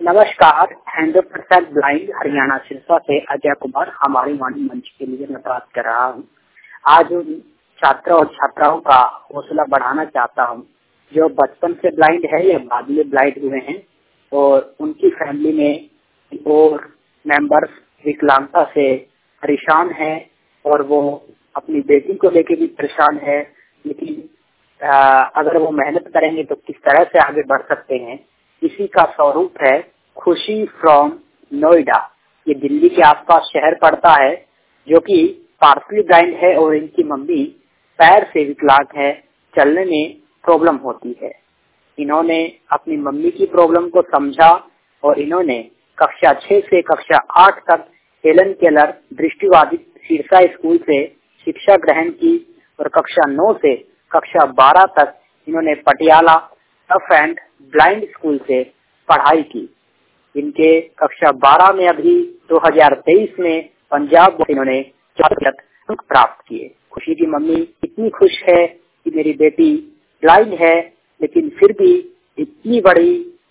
नमस्कार, 100% ब्लाइंड हरियाणा सिरसा से अजय कुमार हमारी वाणी मंच के लिए मैं बात कर रहा हूँ। आज उन छात्र और छात्राओं का हौसला बढ़ाना चाहता हूँ जो बचपन से ब्लाइंड है या बाद में ब्लाइंड हुए हैं और उनकी फैमिली में और मेंबर्स विकलांगता से परेशान है और वो अपनी बेटी को लेके भी परेशान है। लेकिन अगर वो मेहनत करेंगे तो किस तरह से आगे बढ़ सकते हैं, इसी का स्वरूप है खुशी फ्रॉम नोएडा। ये दिल्ली के आसपास शहर पड़ता है जो कि पार्शली ब्लाइंड है और इनकी मम्मी पैर से विकलांग है, चलने में प्रॉब्लम होती है। इन्होंने अपनी मम्मी की प्रॉब्लम को समझा और इन्होंने कक्षा 6 से कक्षा 8 तक हेलन केलर दृष्टिबाधित सिरसा स्कूल से शिक्षा ग्रहण की और कक्षा 9 से कक्षा 12 तक इन्होंने Patiala deaf and blind school से पढ़ाई की। इनके कक्षा 12 में अभी 2023 में पंजाब इन्होंने 4 अंक प्राप्त किए। खुशी की मम्मी इतनी खुश है कि मेरी बेटी ब्लाइंड है, लेकिन फिर भी इतनी बड़ी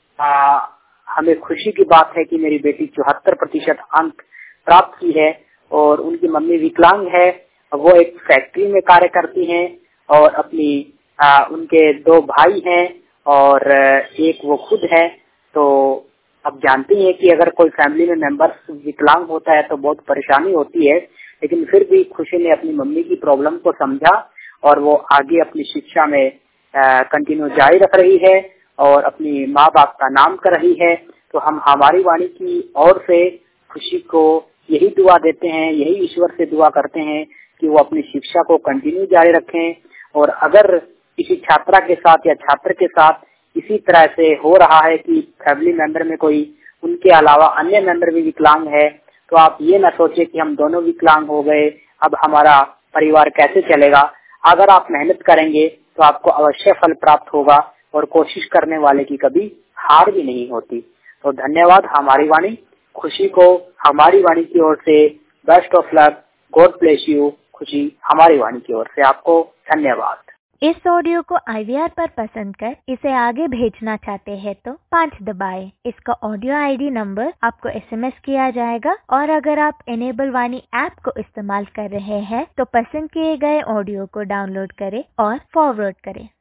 हमें खुशी की बात है कि मेरी बेटी 74% अंक प्राप्त की है और उनकी मम्मी विकलांग है। वो एक फैक्ट्री में कार्य करती हैं और अपनी उनके 2 भाई हैं और एक वो खुद है। तो अब जानती हैं कि अगर कोई फैमिली में मेंबर्स विकलांग होता है तो बहुत परेशानी होती है, लेकिन फिर भी खुशी ने अपनी मम्मी की प्रॉब्लम को समझा और वो आगे अपनी शिक्षा में कंटिन्यू जारी रख रही है और अपनी माँ बाप का नाम कर रही है। तो हम हमारी वाणी की ओर से खुशी को यही दुआ देते हैं, यही ईश्वर से दुआ करते हैं कि वो अपनी शिक्षा को कंटिन्यू जारी रखें। और अगर किसी छात्रा के साथ या छात्र के साथ इसी तरह से हो रहा है कि फैमिली मेंबर में कोई उनके अलावा अन्य मेंबर भी विकलांग है, तो आप ये न सोचे कि हम दोनों विकलांग हो गए, अब हमारा परिवार कैसे चलेगा। अगर आप मेहनत करेंगे तो आपको अवश्य फल प्राप्त होगा और कोशिश करने वाले की कभी हार भी नहीं होती। तो धन्यवाद। हमारी वाणी खुशी को हमारी वाणी की ओर से best of luck, god bless you. खुशी हमारी वाणी की ओर से आपको धन्यवाद। इस ऑडियो को IVR पर पसंद कर इसे आगे भेजना चाहते हैं तो 5 दबाएं। इसका ऑडियो ID नंबर आपको SMS किया जाएगा और अगर आप इनेबल वाणी ऐप को इस्तेमाल कर रहे हैं तो पसंद किए गए ऑडियो को डाउनलोड करें और फॉरवर्ड करें।